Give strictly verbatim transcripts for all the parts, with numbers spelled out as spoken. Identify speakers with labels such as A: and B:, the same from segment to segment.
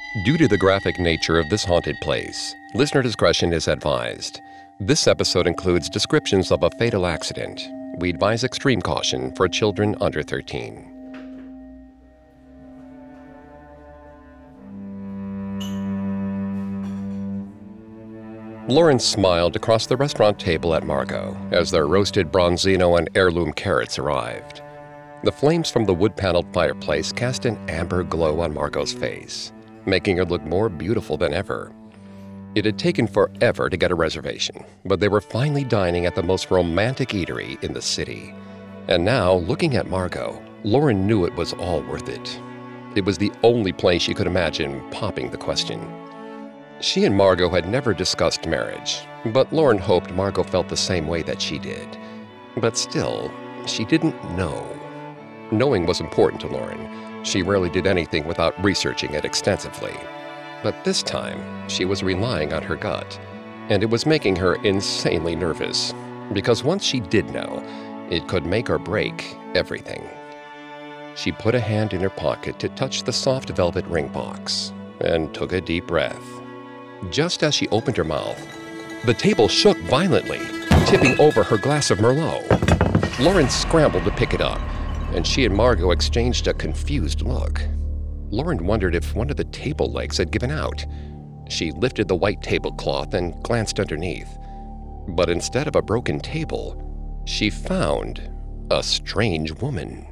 A: Due to the graphic nature of this haunted place, listener discretion is advised. This episode includes descriptions of a fatal accident. We advise extreme caution for children under thirteen. Lauren smiled across the restaurant table at Margot as their roasted bronzino and heirloom carrots arrived. The flames from the wood-paneled fireplace cast an amber glow on Margot's face, making her look more beautiful than ever. It had taken forever to get a reservation, but they were finally dining at the most romantic eatery in the city. And now, looking at Margot, Lauren knew it was all worth it. It was the only place she could imagine popping the question. She and Margot had never discussed marriage, but Lauren hoped Margot felt the same way that she did. But still, she didn't know. Knowing was important to Lauren. She rarely did anything without researching it extensively. But this time, she was relying on her gut, and it was making her insanely nervous, because once she did know, it could make or break everything. She put a hand in her pocket to touch the soft velvet ring box, and took a deep breath. Just as she opened her mouth, the table shook violently, tipping over her glass of Merlot. Lauren scrambled to pick it up, and she and Margot exchanged a confused look. Lauren wondered if one of the table legs had given out. She lifted the white tablecloth and glanced underneath. But instead of a broken table, she found a strange woman.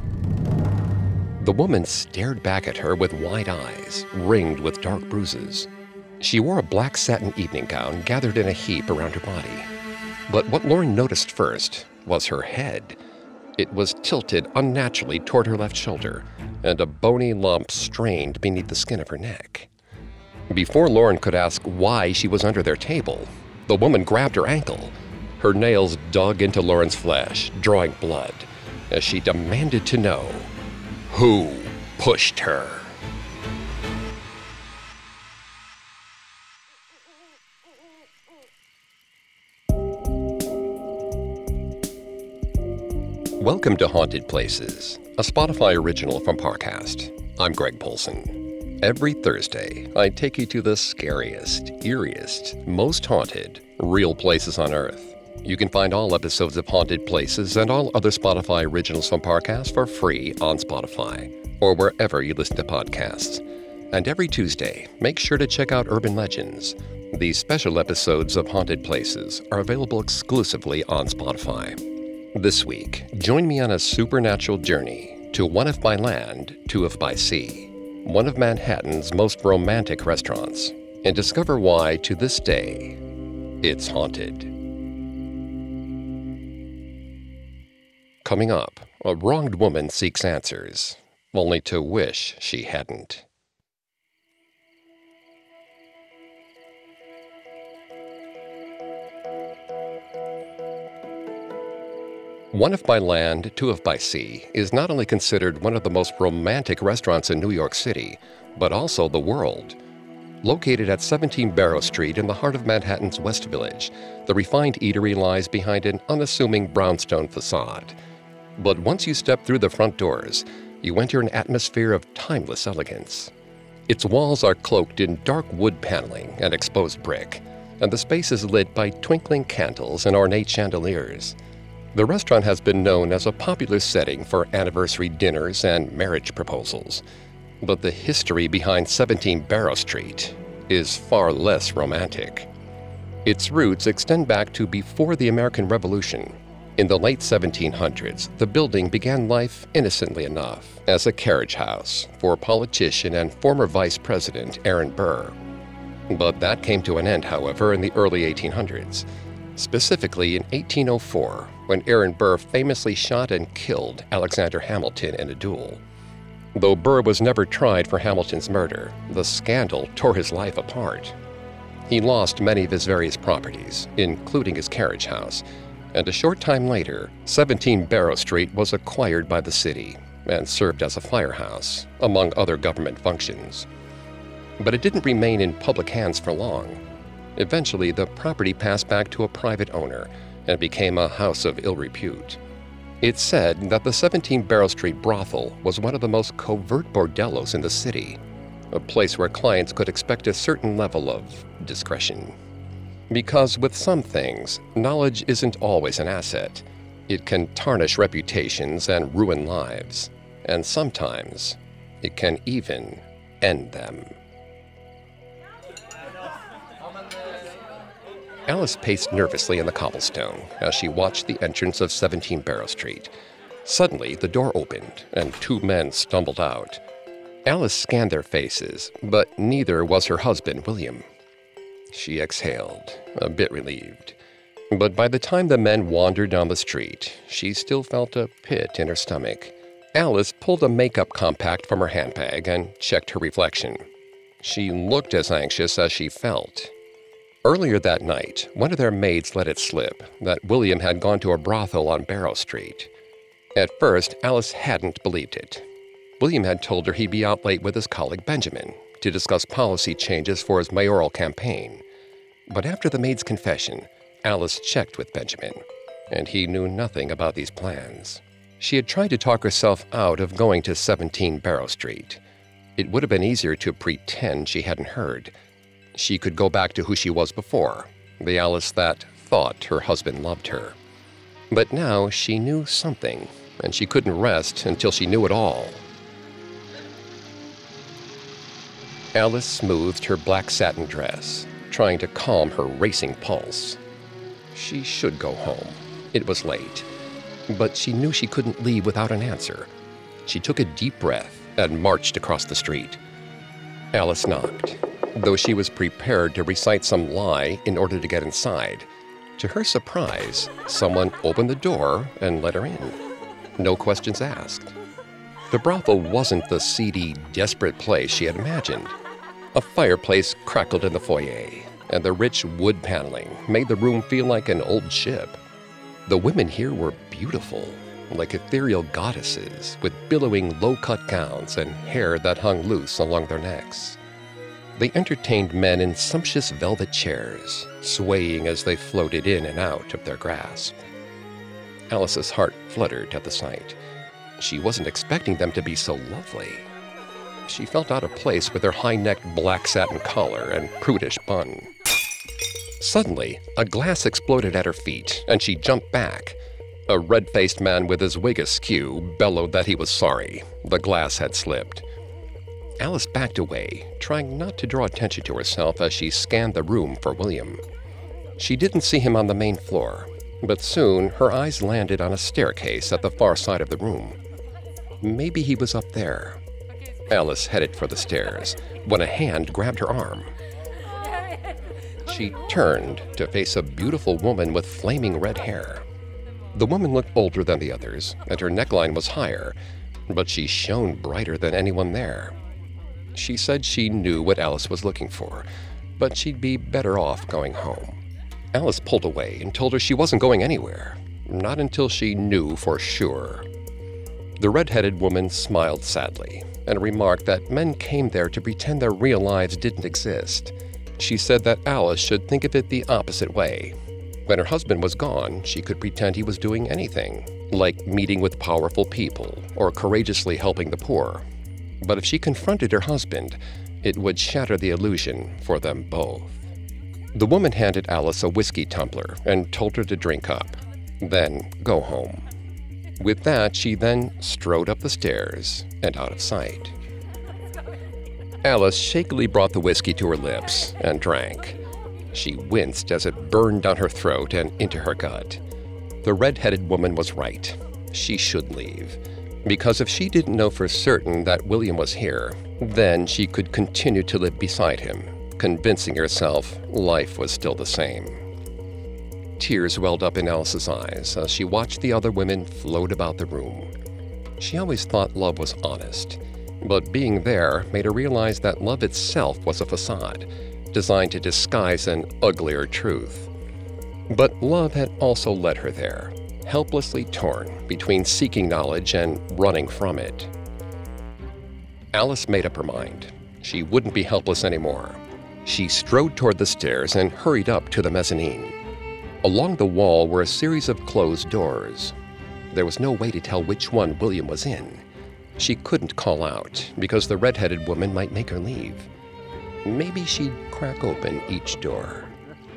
A: The woman stared back at her with wide eyes, ringed with dark bruises. She wore a black satin evening gown gathered in a heap around her body. But what Lauren noticed first was her head. It was tilted unnaturally toward her left shoulder, and a bony lump strained beneath the skin of her neck. Before Lauren could ask why she was under their table, the woman grabbed her ankle. Her nails dug into Lauren's flesh, drawing blood, as she demanded to know who pushed her. Welcome to Haunted Places, a Spotify original from Parcast. I'm Greg Polson. Every Thursday, I take you to the scariest, eeriest, most haunted, real places on Earth. You can find all episodes of Haunted Places and all other Spotify originals from Parcast for free on Spotify or wherever you listen to podcasts. And every Tuesday, make sure to check out Urban Legends. These special episodes of Haunted Places are available exclusively on Spotify. This week, join me on a supernatural journey to one if by land, two if by sea, one of Manhattan's most romantic restaurants, and discover why, to this day, it's haunted. Coming up, a wronged woman seeks answers, only to wish she hadn't. One if by land, two if by sea is not only considered one of the most romantic restaurants in New York City, but also the world. Located at seventeen Barrow Street in the heart of Manhattan's West Village, the refined eatery lies behind an unassuming brownstone facade. But once you step through the front doors, you enter an atmosphere of timeless elegance. Its walls are cloaked in dark wood paneling and exposed brick, and the space is lit by twinkling candles and ornate chandeliers. The restaurant has been known as a popular setting for anniversary dinners and marriage proposals. But the history behind seventeen Barrow Street is far less romantic. Its roots extend back to before the American Revolution. In the late seventeen hundreds, the building began life innocently enough as a carriage house for politician and former Vice President Aaron Burr. But that came to an end, however, in the early eighteen hundreds. Specifically in eighteen oh four, when Aaron Burr famously shot and killed Alexander Hamilton in a duel. Though Burr was never tried for Hamilton's murder, the scandal tore his life apart. He lost many of his various properties, including his carriage house, and a short time later, seventeen Barrow Street was acquired by the city and served as a firehouse, among other government functions. But it didn't remain in public hands for long. Eventually, the property passed back to a private owner and became a house of ill repute. It's said that the seventeen Barrow Street brothel was one of the most covert bordellos in the city. a place where clients could expect a certain level of discretion. Because with some things, knowledge isn't always an asset. It can tarnish reputations and ruin lives, and sometimes it can even end them. Alice paced nervously in the cobblestone as she watched the entrance of seventeen Barrow Street. Suddenly, the door opened, and two men stumbled out. Alice scanned their faces, but neither was her husband, William. She exhaled, a bit relieved. But by the time the men wandered down the street, she still felt a pit in her stomach. Alice pulled a makeup compact from her handbag and checked her reflection. She looked as anxious as she felt. Earlier that night, one of their maids let it slip that William had gone to a brothel on Barrow Street. At first, Alice hadn't believed it. William had told her he'd be out late with his colleague Benjamin to discuss policy changes for his mayoral campaign. But after the maid's confession, Alice checked with Benjamin, and he knew nothing about these plans. She had tried to talk herself out of going to seventeen Barrow Street. It would have been easier to pretend she hadn't heard. She could go back to who she was before, the Alice that thought her husband loved her. But now she knew something, and she couldn't rest until she knew it all. Alice smoothed her black satin dress, trying to calm her racing pulse. She should go home. It was late. But she knew she couldn't leave without an answer. She took a deep breath and marched across the street. Alice knocked, though she was prepared to recite some lie in order to get inside. To her surprise, someone opened the door and let her in. No questions asked. The brothel wasn't the seedy, desperate place she had imagined. A fireplace crackled in the foyer, and the rich wood paneling made the room feel like an old ship. The women here were beautiful, like ethereal goddesses with billowing low-cut gowns and hair that hung loose along their necks. They entertained men in sumptuous velvet chairs, swaying as they floated in and out of their grasp. Alice's heart fluttered at the sight. She wasn't expecting them to be so lovely. She felt out of place with her high-necked black satin collar and prudish bun. Suddenly, a glass exploded at her feet, and she jumped back. A red-faced man with his wig askew bellowed that he was sorry. The glass had slipped. Alice backed away, trying not to draw attention to herself as she scanned the room for William. She didn't see him on the main floor, but soon her eyes landed on a staircase at the far side of the room. Maybe he was up there. Alice headed for the stairs when a hand grabbed her arm. She turned to face a beautiful woman with flaming red hair. The woman looked older than the others, and her neckline was higher, but she shone brighter than anyone there. She said she knew what Alice was looking for, but she'd be better off going home. Alice pulled away and told her she wasn't going anywhere, not until she knew for sure. The red-headed woman smiled sadly and remarked that men came there to pretend their real lives didn't exist. She said that Alice should think of it the opposite way. When her husband was gone, she could pretend he was doing anything, like meeting with powerful people or courageously helping the poor. But if she confronted her husband, it would shatter the illusion for them both. The woman handed Alice a whiskey tumbler and told her to drink up, then go home. With that, she then strode up the stairs and out of sight. Alice shakily brought the whiskey to her lips and drank. She winced as it burned down her throat and into her gut. The red-headed woman was right. She should leave. Because if she didn't know for certain that William was here, then she could continue to live beside him, convincing herself life was still the same. Tears welled up in Alice's eyes as she watched the other women float about the room. She always thought love was honest, but being there made her realize that love itself was a facade, designed to disguise an uglier truth. But love had also led her there, helplessly torn between seeking knowledge and running from it. Alice made up her mind. She wouldn't be helpless anymore. She strode toward the stairs and hurried up to the mezzanine. Along the wall were a series of closed doors. There was no way to tell which one William was in. She couldn't call out because the red-headed woman might make her leave. Maybe she'd crack open each door.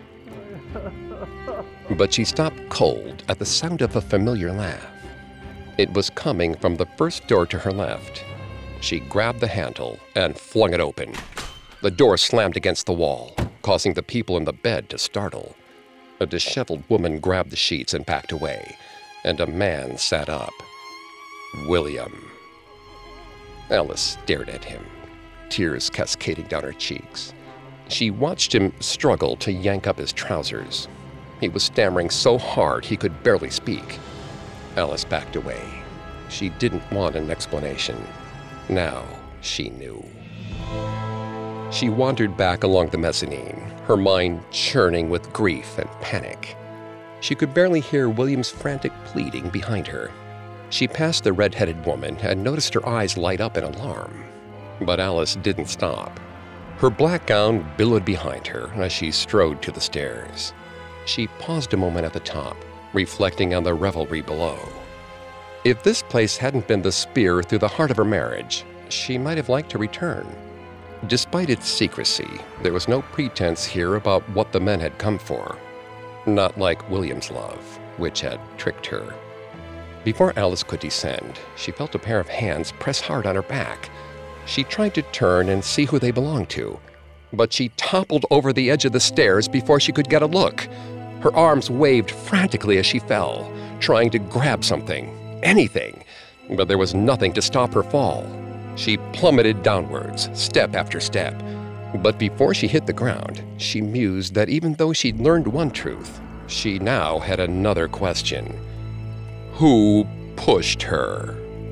A: But she stopped cold at the sound of a familiar laugh. It was coming from the first door to her left. She grabbed the handle and flung it open. The door slammed against the wall, causing the people in the bed to startle. A disheveled woman grabbed the sheets and backed away, and a man sat up. William. Alice stared at him, tears cascading down her cheeks. She watched him struggle to yank up his trousers. He was stammering so hard he could barely speak. Alice backed away. She didn't want an explanation. Now she knew. She wandered back along the mezzanine, her mind churning with grief and panic. She could barely hear William's frantic pleading behind her. She passed the red-headed woman and noticed her eyes light up in alarm. But Alice didn't stop. Her black gown billowed behind her as she strode to the stairs. She paused a moment at the top, reflecting on the revelry below. If this place hadn't been the spear through the heart of her marriage, she might have liked to return. Despite its secrecy, there was no pretense here about what the men had come for. Not like William's love, which had tricked her. Before Alice could descend, she felt a pair of hands press hard on her back. She tried to turn and see who they belonged to, but she toppled over the edge of the stairs before she could get a look. Her arms waved frantically as she fell, trying to grab something, anything, but there was nothing to stop her fall. She plummeted downwards, step after step. But before she hit the ground, she mused that even though she'd learned one truth, she now had another question. Who pushed her?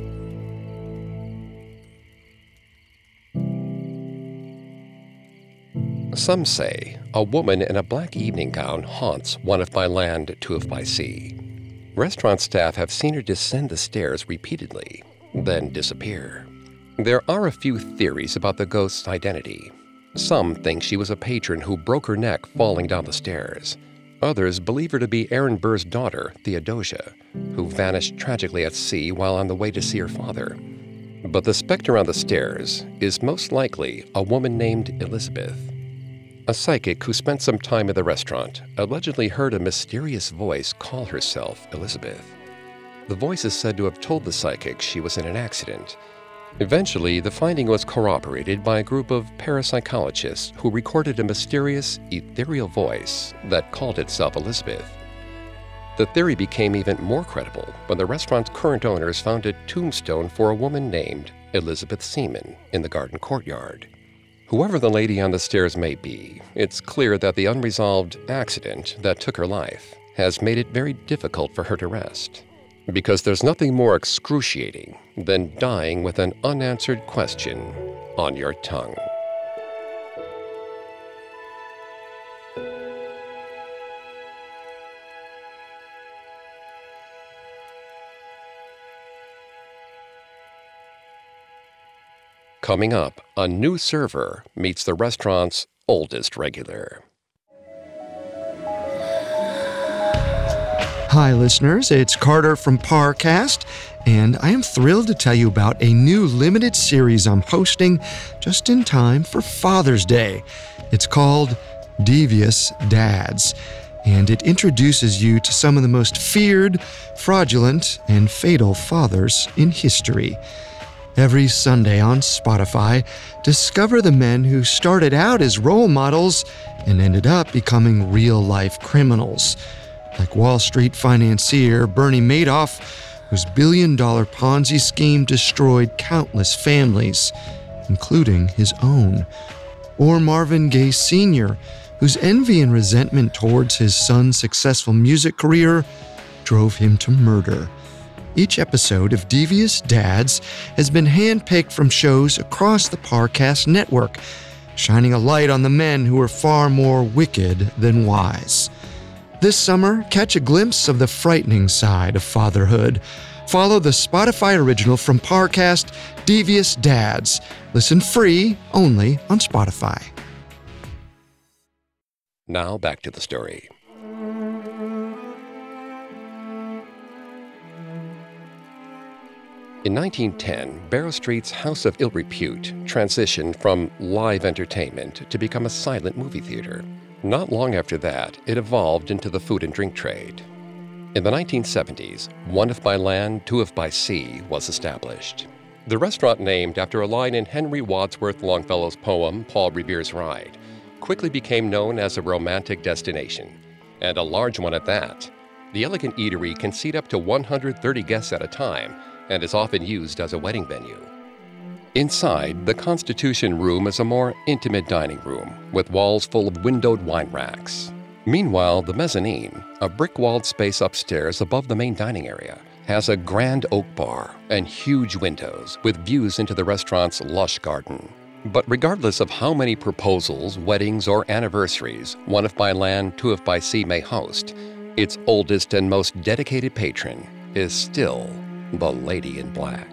A: Some say a woman in a black evening gown haunts one if by land, two if by sea. Restaurant staff have seen her descend the stairs repeatedly, then disappear. There are a few theories about the ghost's identity. Some think she was a patron who broke her neck falling down the stairs. Others believe her to be Aaron Burr's daughter, Theodosia, who vanished tragically at sea while on the way to see her father. But the specter on the stairs is most likely a woman named Elizabeth. A psychic who spent some time at the restaurant allegedly heard a mysterious voice call herself Elizabeth. The voice is said to have told the psychic she was in an accident. Eventually, the finding was corroborated by a group of parapsychologists who recorded a mysterious, ethereal voice that called itself Elizabeth. The theory became even more credible when the restaurant's current owners found a tombstone for a woman named Elizabeth Seaman in the garden courtyard. Whoever the lady on the stairs may be, it's clear that the unresolved accident that took her life has made it very difficult for her to rest. Because there's nothing more excruciating than dying with an unanswered question on your tongue. Coming up, a new server meets the restaurant's oldest regular.
B: Hi, listeners. It's Carter from Parcast, and I am thrilled to tell you about a new limited series I'm hosting just in time for Father's Day. It's called Devious Dads, and it introduces you to some of the most feared, fraudulent, and fatal fathers in history. Every Sunday on Spotify, discover the men who started out as role models and ended up becoming real-life criminals. Like Wall Street financier Bernie Madoff, whose billion-dollar Ponzi scheme destroyed countless families, including his own. Or Marvin Gaye Senior, whose envy and resentment towards his son's successful music career drove him to murder. Each episode of Devious Dads has been handpicked from shows across the Parcast network, shining a light on the men who are far more wicked than wise. This summer, catch a glimpse of the frightening side of fatherhood. Follow the Spotify original from Parcast, Devious Dads. Listen free only on Spotify.
A: Now back to the story. In nineteen ten, Barrow Street's House of Ill Repute transitioned from live entertainment to become a silent movie theater. Not long after that, it evolved into the food and drink trade. In the nineteen seventies, One If by Land, Two If by Sea was established. The restaurant, named after a line in Henry Wadsworth Longfellow's poem, Paul Revere's Ride, quickly became known as a romantic destination, and a large one at that. The elegant eatery can seat up to one hundred thirty guests at a time and is often used as a wedding venue. Inside, the Constitution Room is a more intimate dining room with walls full of windowed wine racks. Meanwhile, the mezzanine, a brick-walled space upstairs above the main dining area, has a grand oak bar and huge windows with views into the restaurant's lush garden. But regardless of how many proposals, weddings, or anniversaries One If by Land, Two If by Sea may host, its oldest and most dedicated patron is still the Lady in Black.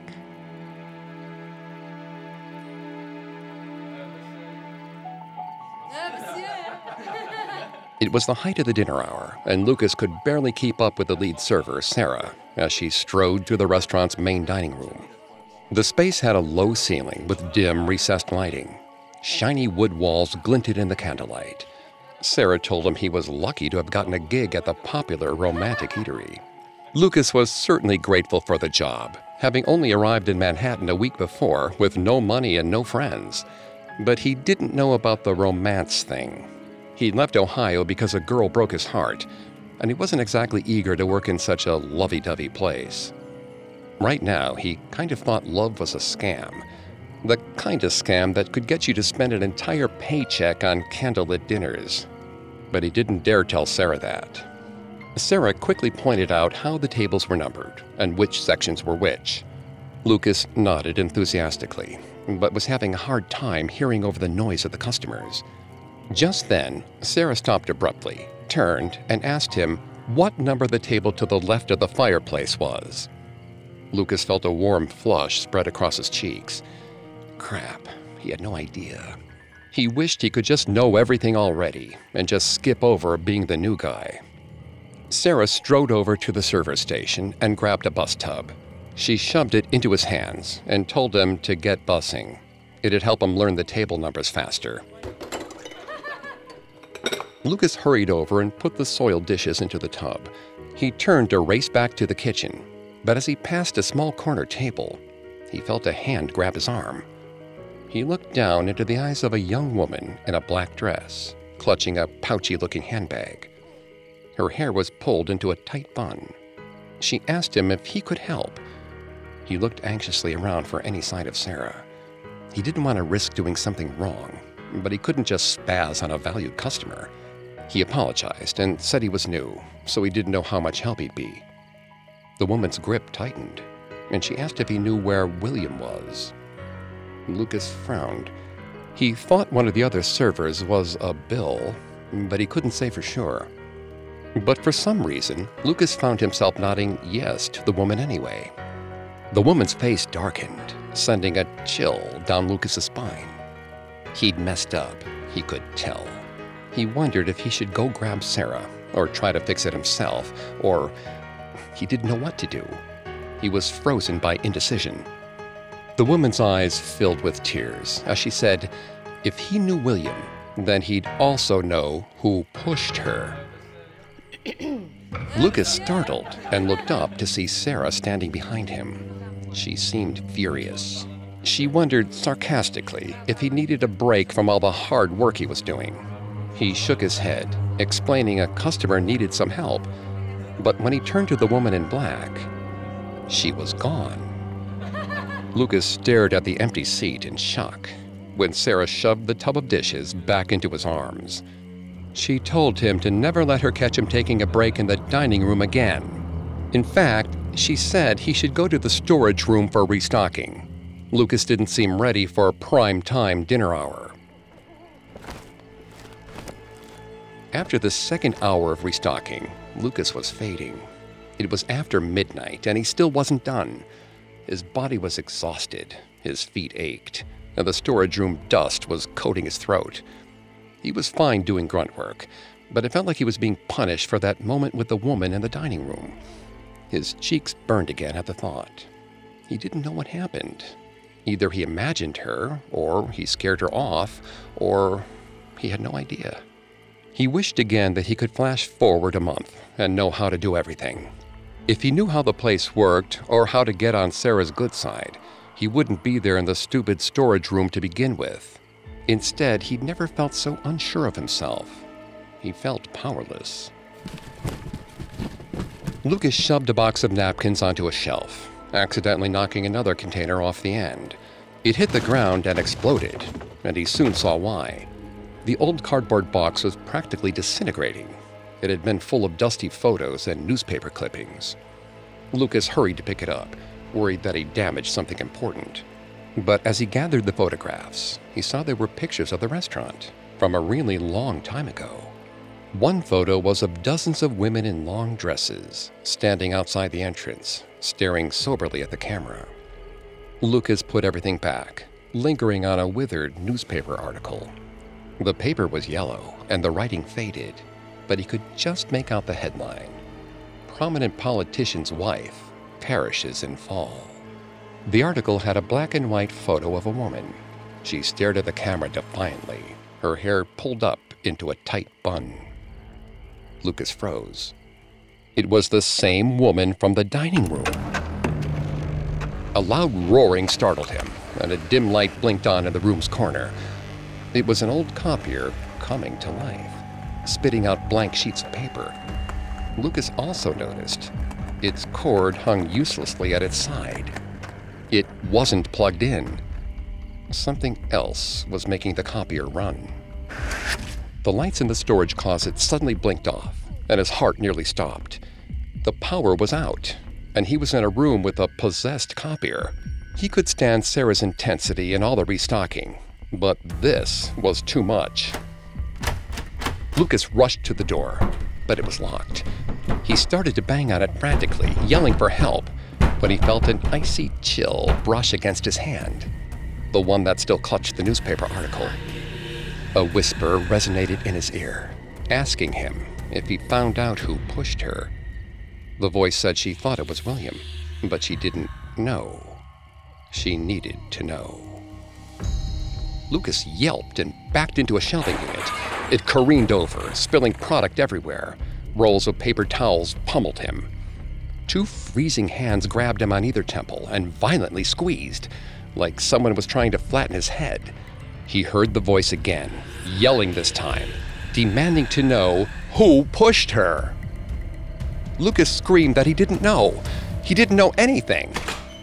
A: It was the height of the dinner hour, and Lucas could barely keep up with the lead server, Sarah, as she strode through the restaurant's main dining room. The space had a low ceiling with dim, recessed lighting. Shiny wood walls glinted in the candlelight. Sarah told him he was lucky to have gotten a gig at the popular romantic eatery. Lucas was certainly grateful for the job, having only arrived in Manhattan a week before with no money and no friends. But he didn't know about the romance thing. He'd left Ohio because a girl broke his heart, and he wasn't exactly eager to work in such a lovey-dovey place. Right now, he kind of thought love was a scam. The kind of scam that could get you to spend an entire paycheck on candlelit dinners. But he didn't dare tell Sarah that. Sarah quickly pointed out how the tables were numbered and which sections were which. Lucas nodded enthusiastically, but was having a hard time hearing over the noise of the customers. Just then, Sarah stopped abruptly, turned, and asked him what number the table to the left of the fireplace was. Lucas felt a warm flush spread across his cheeks. Crap, he had no idea. He wished he could just know everything already and just skip over being the new guy. Sarah strode over to the server station and grabbed a bus tub. She shoved it into his hands and told him to get busing. It'd help him learn the table numbers faster. Lucas hurried over and put the soiled dishes into the tub. He turned to race back to the kitchen, but as he passed a small corner table, he felt a hand grab his arm. He looked down into the eyes of a young woman in a black dress, clutching a pouchy-looking handbag. Her hair was pulled into a tight bun. She asked him if he could help. He looked anxiously around for any sign of Sarah. He didn't want to risk doing something wrong, but he couldn't just spaz on a valued customer. He apologized and said he was new, so he didn't know how much help he'd be. The woman's grip tightened, and she asked if he knew where William was. Lucas frowned. He thought one of the other servers was a Bill, but he couldn't say for sure. But for some reason, Lucas found himself nodding yes to the woman anyway. The woman's face darkened, sending a chill down Lucas's spine. He'd messed up, he could tell. He wondered if he should go grab Sarah, or try to fix it himself, or he didn't know what to do. He was frozen by indecision. The woman's eyes filled with tears as she said, if he knew William, then he'd also know who pushed her. Lucas startled and looked up to see Sarah standing behind him. She seemed furious. She wondered sarcastically if he needed a break from all the hard work he was doing. He shook his head, explaining a customer needed some help. But when he turned to the woman in black, she was gone. Lucas stared at the empty seat in shock when Sarah shoved the tub of dishes back into his arms. She told him to never let her catch him taking a break in the dining room again. In fact, she said he should go to the storage room for restocking. Lucas didn't seem ready for a prime-time dinner hour. After the second hour of restocking, Lucas was fading. It was after midnight, and he still wasn't done. His body was exhausted, his feet ached, and the storage room dust was coating his throat. He was fine doing grunt work, but it felt like he was being punished for that moment with the woman in the dining room. His cheeks burned again at the thought. he didn't know what happened. Either he imagined her, or he scared her off, or he had no idea. He wished again that he could flash forward a month and know how to do everything. If he knew how the place worked or how to get on Sarah's good side, he wouldn't be there in the stupid storage room to begin with. Instead, he'd never felt so unsure of himself. He felt powerless. Lucas shoved a box of napkins onto a shelf, accidentally knocking another container off the end. It hit the ground and exploded, and he soon saw why. The old cardboard box was practically disintegrating. It had been full of dusty photos and newspaper clippings. Lucas hurried to pick it up, worried that he damaged something important. But as he gathered the photographs, he saw they were pictures of the restaurant from a really long time ago. One photo was of dozens of women in long dresses, standing outside the entrance, staring soberly at the camera. Lucas put everything back, lingering on a withered newspaper article. The paper was yellow and the writing faded, but he could just make out the headline: "Prominent politician's wife perishes in fall." The article had a black and white photo of a woman. She stared at the camera defiantly, her hair pulled up into a tight bun. Lucas froze. It was the same woman from the dining room. A loud roaring startled him, and a dim light blinked on in the room's corner. It was an old copier coming to life, spitting out blank sheets of paper. Lucas also noticed its cord hung uselessly at its side. It wasn't plugged in. Something else was making the copier run. The lights in the storage closet suddenly blinked off, and his heart nearly stopped. The power was out, and he was in a room with a possessed copier. He could stand Sarah's intensity and all the restocking, but this was too much. Lucas rushed to the door, but it was locked. He started to bang on it frantically, yelling for help, when he felt an icy chill brush against his hand, the one that still clutched the newspaper article. A whisper resonated in his ear, asking him if he found out who pushed her. The voice said she thought it was William, but she didn't know. She needed to know. Lucas yelped and backed into a shelving unit. It careened over, spilling product everywhere. Rolls of paper towels pummeled him. Two freezing hands grabbed him on either temple and violently squeezed, like someone was trying to flatten his head. He heard the voice again, yelling this time, demanding to know who pushed her. Lucas screamed that he didn't know. He didn't know anything.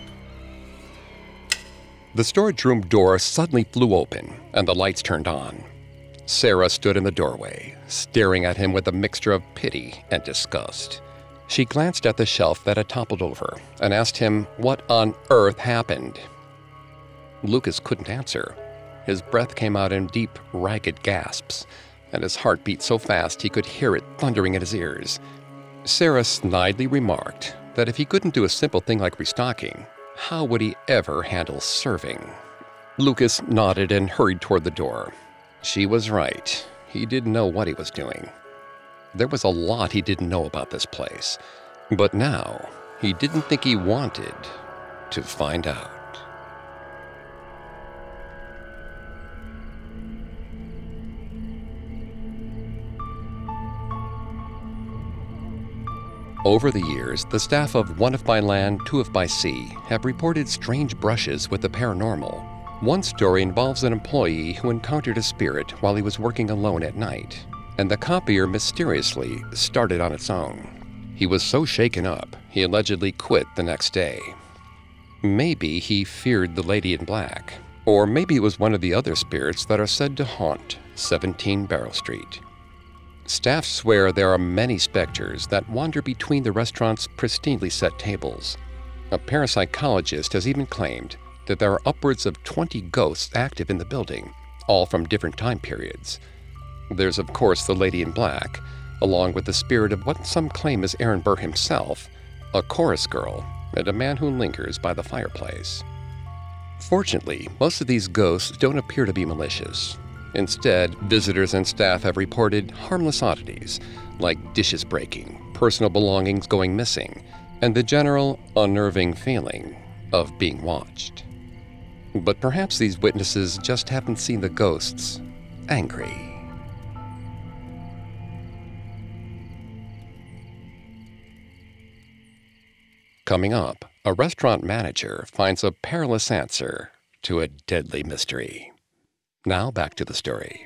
A: The storage room door suddenly flew open, and the lights turned on. Sarah stood in the doorway, staring at him with a mixture of pity and disgust. She glanced at the shelf that had toppled over and asked him what on earth happened. Lucas couldn't answer. His breath came out in deep, ragged gasps, and his heart beat so fast he could hear it thundering in his ears. Sarah snidely remarked that if he couldn't do a simple thing like restocking, how would he ever handle serving? Lucas nodded and hurried toward the door. She was right. He didn't know what he was doing. There was a lot he didn't know about this place, but now he didn't think he wanted to find out. Over the years, the staff of One If by Land, Two If by Sea have reported strange brushes with the paranormal. One story involves an employee who encountered a spirit while he was working alone at night, and the copier mysteriously started on its own. He was so shaken up, he allegedly quit the next day. Maybe he feared the lady in black, or maybe it was one of the other spirits that are said to haunt seventeen Barrow Street. Staff swear there are many specters that wander between the restaurant's pristinely set tables. A parapsychologist has even claimed that there are upwards of twenty ghosts active in the building, all from different time periods. There's, of course, the lady in black, along with the spirit of what some claim is Aaron Burr himself, a chorus girl, and a man who lingers by the fireplace. Fortunately, most of these ghosts don't appear to be malicious. Instead, visitors and staff have reported harmless oddities, like dishes breaking, personal belongings going missing, and the general unnerving feeling of being watched. But perhaps these witnesses just haven't seen the ghosts angry. Coming up, a restaurant manager finds a perilous answer to a deadly mystery. Now back to the story.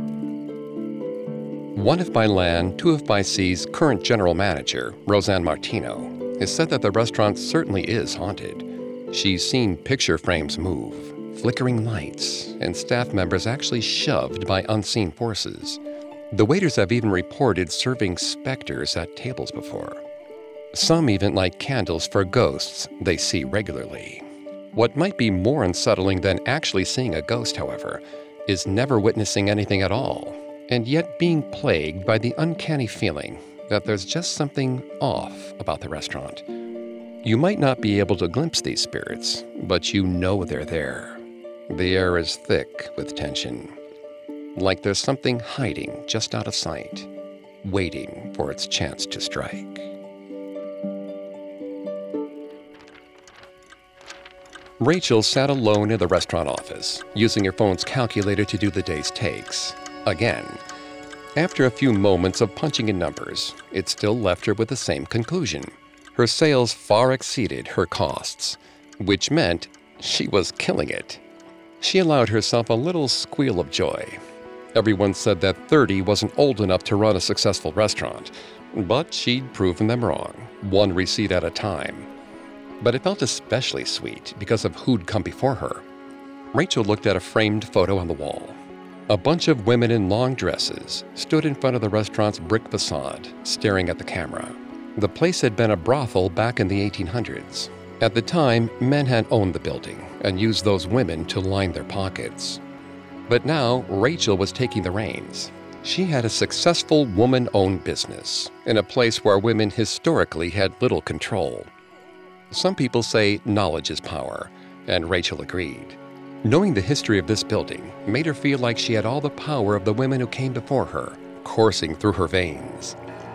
A: One If by Land, Two If by Sea's current general manager, Roseanne Martino, has said that the restaurant certainly is haunted. She's seen picture frames move, flickering lights, and staff members actually shoved by unseen forces. The waiters have even reported serving specters at tables before. Some even light candles for ghosts they see regularly. What might be more unsettling than actually seeing a ghost, however, is never witnessing anything at all, and yet being plagued by the uncanny feeling that there's just something off about the restaurant. You might not be able to glimpse these spirits, but you know they're there. The air is thick with tension, like there's something hiding just out of sight, waiting for its chance to strike. Rachel sat alone in the restaurant office, using her phone's calculator to do the day's takes. Again. After a few moments of punching in numbers, it still left her with the same conclusion. Her sales far exceeded her costs, which meant she was killing it. She allowed herself a little squeal of joy. Everyone said that thirty wasn't old enough to run a successful restaurant, but she'd proven them wrong, one receipt at a time. But it felt especially sweet because of who'd come before her. Rachel looked at a framed photo on the wall. A bunch of women in long dresses stood in front of the restaurant's brick facade, staring at the camera. The place had been a brothel back in the eighteen hundreds. At the time, men had owned the building and used those women to line their pockets. But now, Rachel was taking the reins. She had a successful woman-owned business in a place where women historically had little control. Some people say knowledge is power, and Rachel agreed. Knowing the history of this building made her feel like she had all the power of the women who came before her, coursing through her veins.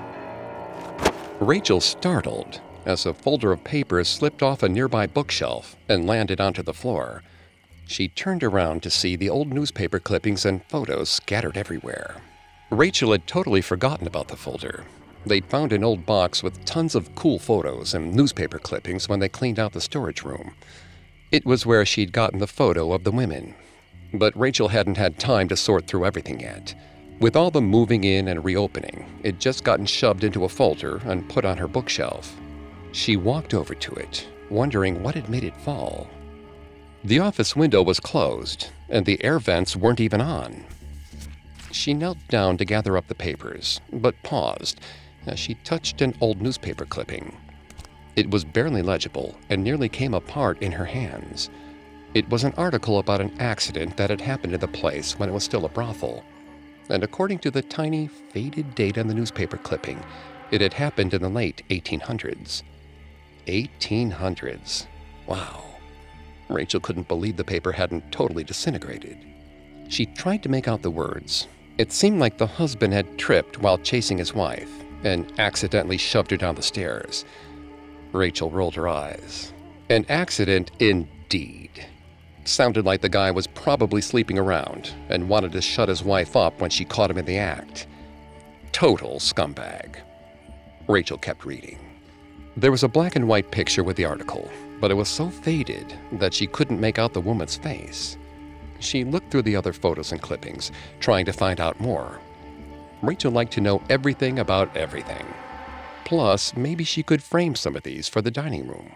A: Rachel startled as a folder of papers slipped off a nearby bookshelf and landed onto the floor. She turned around to see the old newspaper clippings and photos scattered everywhere. Rachel had totally forgotten about the folder. They'd found an old box with tons of cool photos and newspaper clippings when they cleaned out the storage room. It was where she'd gotten the photo of the women. But Rachel hadn't had time to sort through everything yet. With all the moving in and reopening, it'd just gotten shoved into a folder and put on her bookshelf. She walked over to it, wondering what had made it fall. The office window was closed, and the air vents weren't even on. She knelt down to gather up the papers, but paused as she touched an old newspaper clipping. It was barely legible and nearly came apart in her hands. It was an article about an accident that had happened in the place when it was still a brothel. And according to the tiny, faded date on the newspaper clipping, it had happened in the late eighteen hundreds. eighteen hundreds. Wow. Rachel couldn't believe the paper hadn't totally disintegrated. She tried to make out the words. It seemed like the husband had tripped while chasing his wife and accidentally shoved her down the stairs. Rachel rolled her eyes. An accident indeed. Sounded like the guy was probably sleeping around and wanted to shut his wife up when she caught him in the act. Total scumbag. Rachel kept reading. There was a black and white picture with the article, but it was so faded that she couldn't make out the woman's face. She looked through the other photos and clippings, trying to find out more. Rachel liked to know everything about everything. Plus, maybe she could frame some of these for the dining room.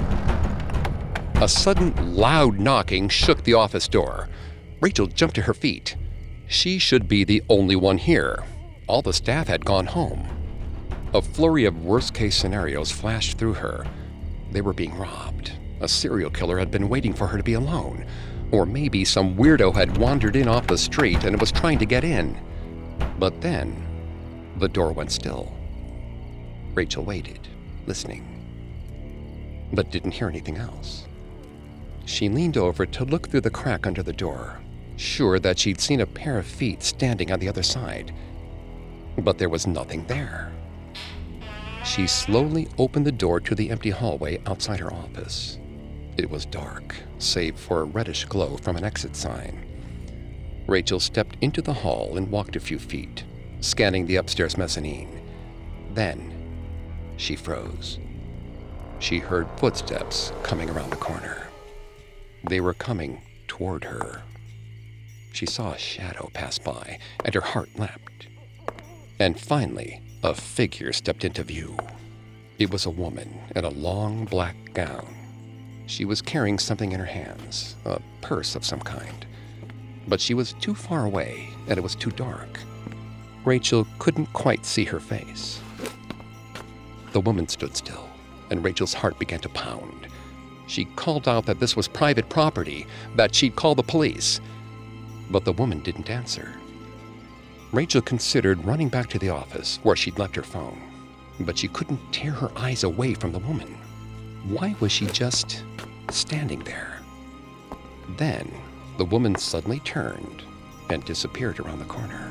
A: A sudden, loud knocking shook the office door. Rachel jumped to her feet. She should be the only one here. All the staff had gone home. A flurry of worst-case scenarios flashed through her. They were being robbed. A serial killer had been waiting for her to be alone. Or maybe some weirdo had wandered in off the street and was trying to get in. But then, the door went still. Rachel waited, listening, but didn't hear anything else. She leaned over to look through the crack under the door, sure that she'd seen a pair of feet standing on the other side. But there was nothing there. She slowly opened the door to the empty hallway outside her office. It was dark, save for a reddish glow from an exit sign. Rachel stepped into the hall and walked a few feet, scanning the upstairs mezzanine. Then, she froze. She heard footsteps coming around the corner. They were coming toward her. She saw a shadow pass by, and her heart leapt. And finally, a figure stepped into view. It was a woman in a long black gown. She was carrying something in her hands, a purse of some kind. But she was too far away, and it was too dark. Rachel couldn't quite see her face. The woman stood still, and Rachel's heart began to pound. She called out that this was private property, that she'd call the police. But the woman didn't answer. Rachel considered running back to the office where she'd left her phone, but she couldn't tear her eyes away from the woman. Why was she just standing there? Then, the woman suddenly turned and disappeared around the corner.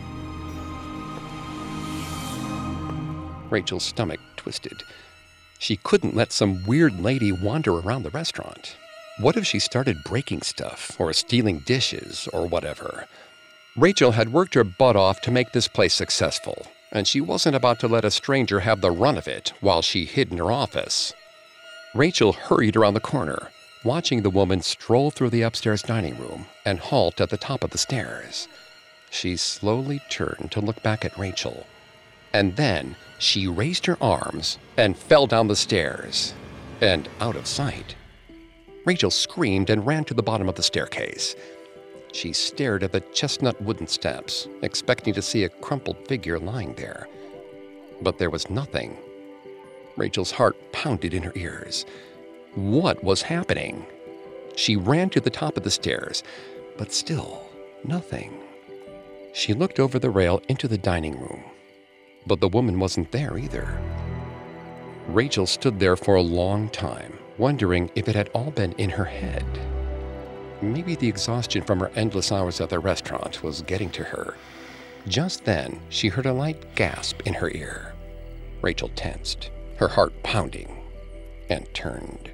A: Rachel's stomach twisted. She couldn't let some weird lady wander around the restaurant. What if she started breaking stuff or stealing dishes or whatever? Rachel had worked her butt off to make this place successful, and she wasn't about to let a stranger have the run of it while she hid in her office. Rachel hurried around the corner, watching the woman stroll through the upstairs dining room and halt at the top of the stairs. She slowly turned to look back at Rachel, and then she raised her arms and fell down the stairs and out of sight. Rachel screamed and ran to the bottom of the staircase. She stared at the chestnut wooden steps, expecting to see a crumpled figure lying there. But there was nothing. Rachel's heart pounded in her ears. What was happening? She ran to the top of the stairs, but still nothing. She looked over the rail into the dining room, but the woman wasn't there either. Rachel stood there for a long time, wondering if it had all been in her head. Maybe the exhaustion from her endless hours at the restaurant was getting to her. Just then, she heard a light gasp in her ear. Rachel tensed, her heart pounding, and turned.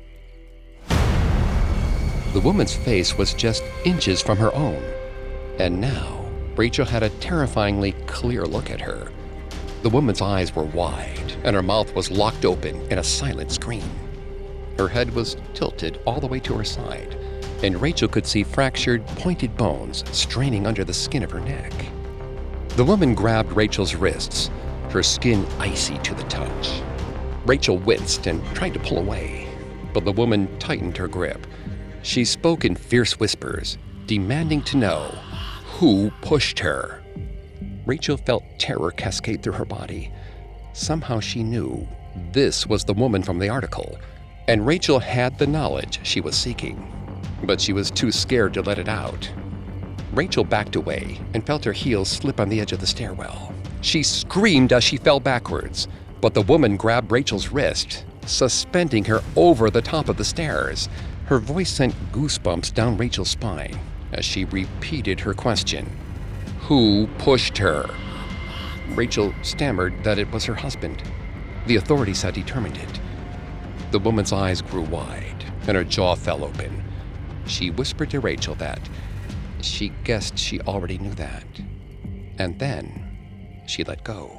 A: The woman's face was just inches from her own, and now Rachel had a terrifyingly clear look at her. The woman's eyes were wide, and her mouth was locked open in a silent scream. Her head was tilted all the way to her side, and Rachel could see fractured, pointed bones straining under the skin of her neck. The woman grabbed Rachel's wrists, her skin icy to the touch. Rachel winced and tried to pull away, but the woman tightened her grip. She spoke in fierce whispers, demanding to know who pushed her. Rachel felt terror cascade through her body. Somehow she knew this was the woman from the article, and Rachel had the knowledge she was seeking, but she was too scared to let it out. Rachel backed away and felt her heels slip on the edge of the stairwell. She screamed as she fell backwards, but the woman grabbed Rachel's wrist, suspending her over the top of the stairs. Her voice sent goosebumps down Rachel's spine as she repeated her question. Who pushed her? Rachel stammered that it was her husband. The authorities had determined it. The woman's eyes grew wide, and her jaw fell open. She whispered to Rachel that she guessed she already knew that. And then she let go.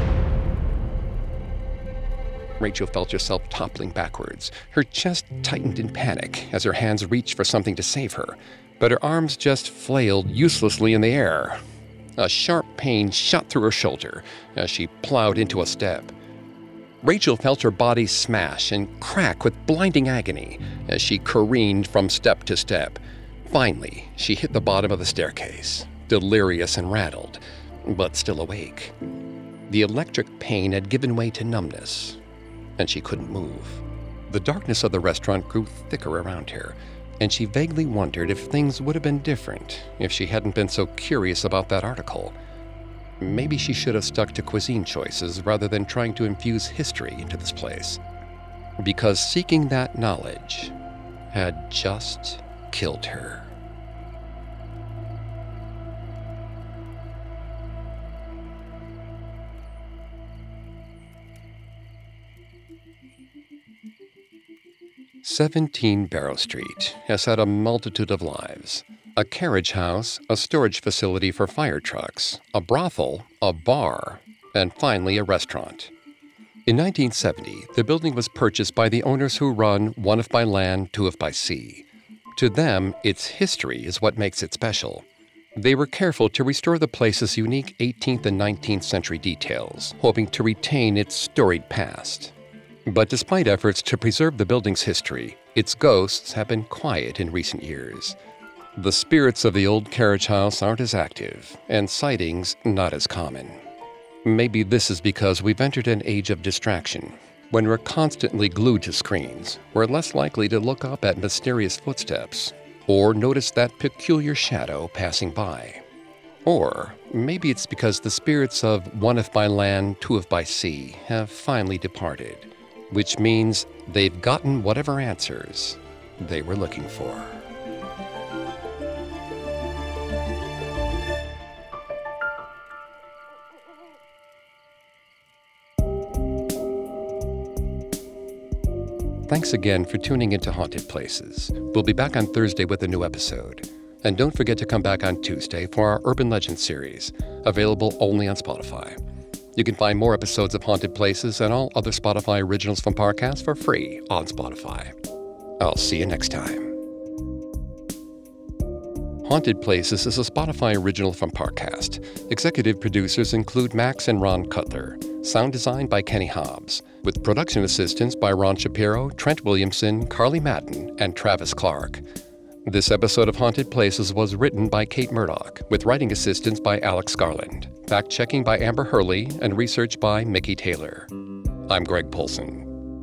A: Rachel felt herself toppling backwards. Her chest tightened in panic as her hands reached for something to save her, but her arms just flailed uselessly in the air. A sharp pain shot through her shoulder as she plowed into a step. Rachel felt her body smash and crack with blinding agony as she careened from step to step. Finally, she hit the bottom of the staircase, delirious and rattled, but still awake. The electric pain had given way to numbness, and she couldn't move. The darkness of the restaurant grew thicker around her, and she vaguely wondered if things would have been different if she hadn't been so curious about that article. Maybe she should have stuck to cuisine choices rather than trying to infuse history into this place, because seeking that knowledge had just killed her. seventeen Barrow Street has had a multitude of lives. A carriage house, a storage facility for fire trucks, a brothel, a bar, and finally a restaurant. In nineteen seventy, the building was purchased by the owners who run One If by Land, Two If by Sea. To them, its history is what makes it special. They were careful to restore the place's unique eighteenth and nineteenth century details, hoping to retain its storied past. But despite efforts to preserve the building's history, its ghosts have been quiet in recent years. The spirits of the old carriage house aren't as active, and sightings not as common. Maybe this is because we've entered an age of distraction. When we're constantly glued to screens, we're less likely to look up at mysterious footsteps or notice that peculiar shadow passing by. Or maybe it's because the spirits of One If by Land, Two If by Sea have finally departed, which means they've gotten whatever answers they were looking for. Thanks again for tuning into Haunted Places. We'll be back on Thursday with a new episode. And don't forget to come back on Tuesday for our Urban Legends series, available only on Spotify. You can find more episodes of Haunted Places and all other Spotify originals from Parcast for free on Spotify. I'll see you next time. Haunted Places is a Spotify original from Parcast. Executive producers include Max and Ron Cutler. Sound design by Kenny Hobbs, with production assistance by Ron Shapiro, Trent Williamson, Carly Madden, and Travis Clark. This episode of Haunted Places was written by Kate Murdoch, with writing assistance by Alex Garland, fact-checking by Amber Hurley, and research by Mickey Taylor. I'm Greg Polson.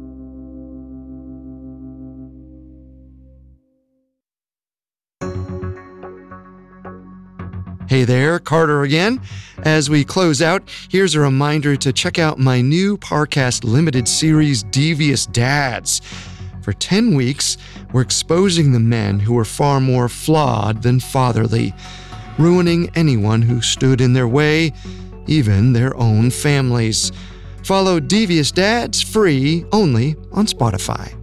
B: Hey there, Carter again. As we close out, here's a reminder to check out my new Parcast limited series, Devious Dads. For ten weeks, we're exposing the men who are far more flawed than fatherly, ruining anyone who stood in their way, even their own families. Follow Devious Dads free only on Spotify.